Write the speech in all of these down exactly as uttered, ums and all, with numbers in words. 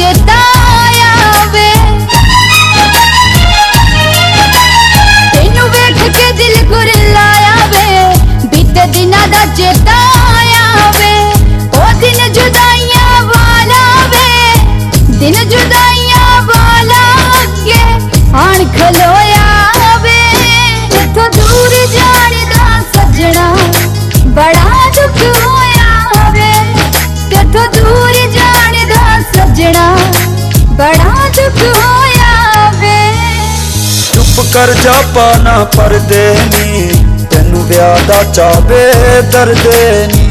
चेता आया वे, तेनू वेख के दिल गुरलाया वे, बीते दिना दा चेता आया वे। ओ दिन जुदाइयां वाला वे, दिन जुदाइयां वाला अगे आन खलोया वे। इथों दूर जाने दा सजना बड़ा दुख होया वे, तेथों दूर जाने दा सजना बड़ा दुख होया वे। चुप कर जा पाना परदे नी, तेनू ब्याह दा चावे दर्दे नी।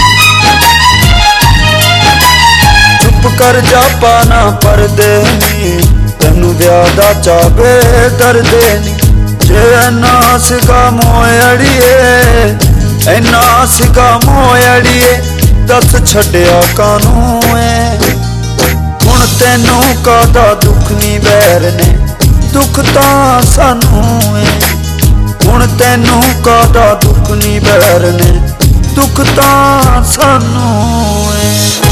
चुप कर जा पाना परदे नी, तेनू ब्याह दा चावे दर्दे नी। जे ना सिका मोयड़िए, इन्ना सिका मोयड़िए, दस छड्डिया कानू है। हुण तेनू कादा दुख नी बैर ने, दुख तां सानू है। हुण तेनू कादा दुख नी बैर ने, दुख तां सानू है।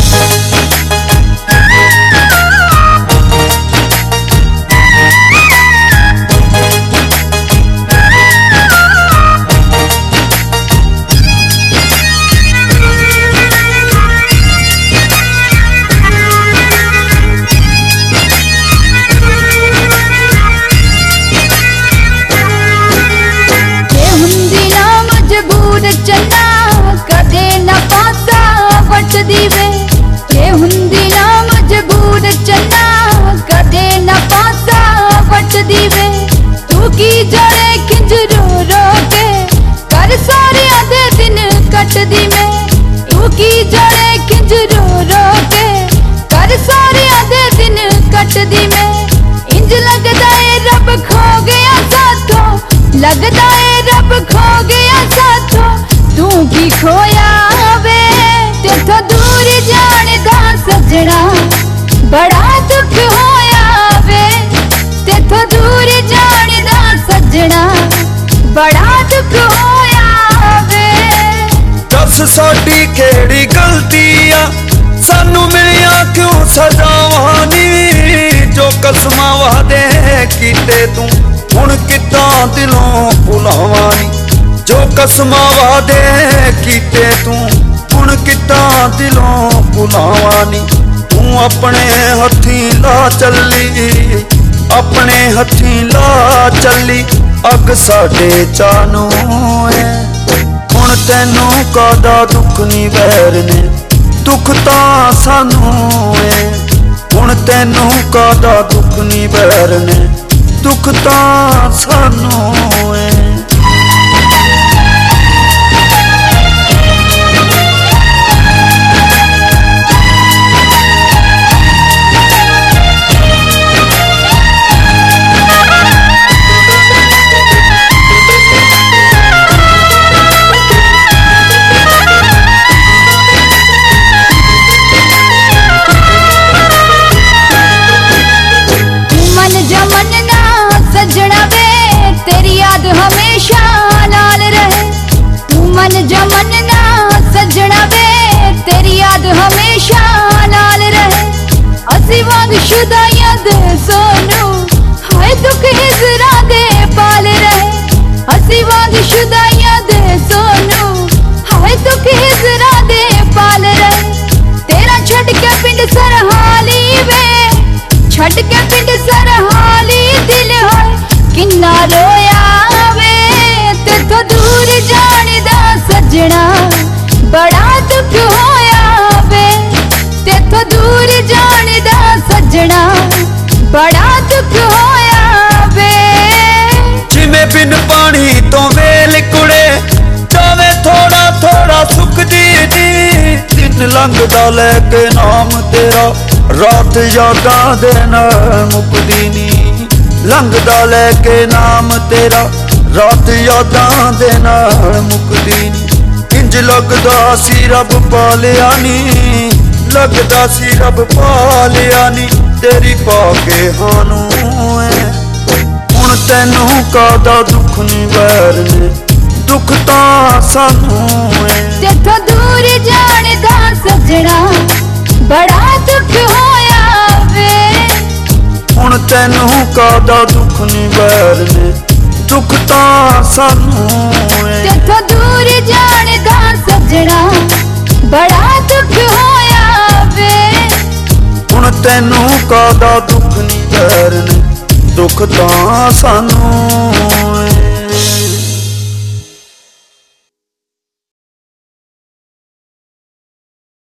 चन्ना कदे न पासा वटदी वे, ये हुंदी ना मजबूर चन्ना कदे न पासा वटदी वे। तू की जड़े किंज रो रो के कर सारे आधे दिन कटदी में, तू की जड़े किंज रो रो के कर सारे आधे दिन कटदी में। इंज लगदा है रब खो गया साथों, लगदा है रब खो गया साथों। तू की खोया वे, तेथों दूर जाने दा सजना बड़ा दुख होया वे, तेथों दूर जाने दा सजना बड़ा दुख होया वे। दस साडी केड़ी गलती आ, सानू मिलिया क्यों सजावां नी। जो कसमां वादे कीते तू हुण किदां दिलों भुलावां नी। जो कसमां वादे कीते तू हुण किदां दिलों भुलावां नी। तू अपने हथीं ला चली, अपने हथीं ला चली, अग साडे चानू है। हुण तैनू कादा दुख नी बैर ने, दुख तां सानू है। हुण तैनू कादा दुख नी बैर ने, दुख तां सानू है। हमेशा नाल रहे, तू मन जमन ना सजना वे, तेरी याद हमेशा नाल रहे। असी वांग शुदाइयां दे सोनू, हाय दुख हिजरा दे पाल रहे। असी वांग शुदाइयां दे सोनू, हाय दुख हिजरा दे पाल रहे। तेरा छड़ के पिंड सरहाली वे, छड़ के पिंड सरहाली दिल होए किन्ना रोया वे। तेथों दूर जाने दा सजना बड़ा दुख होया वे, तेथों दूर जाने दा सजना बड़ा दुख होया वे। जिमें बिन पानी तो वेल कुड़े, जावे थोड़ा थोड़ा सुकदी नी। दिन लंघदा लेके नाम तेरा, रात यादां दे नाल मुकदी नी। लंघदा लेके नाम तेरा, रात यादां दे नाल मुकदी नी। इंज लगदा सी रब पालिया नी, लगदा सी रब पालिया नी। तेरी पाके हानू है, हुण तैनू कादा दुख नी बैर ने, दुख तां सानू है। तेथों दूर जाने दा सजना बड़ा दुख होया वे। ਤੈਨੂੰ ਕਾਦਾ ਦੁੱਖ ਨੀ ਵੈਰ ਨੇ, ਦੁੱਖ ਤਾਂ ਸਾਨੂੰ ਏ। ਤੇਥੋਂ ਦੂਰ ਜਾਣਦਾ ਸੱਜਣਾ ਬੜਾ ਦੁੱਖ ਹੋਇਆ ਵੇ, ਹੁਣ ਤੈਨੂੰ ਕਾਦਾ ਦੁੱਖ ਨੀ ਵੈਰ ਨੇ, ਦੁੱਖ ਤਾਂ ਸਾਨੂੰ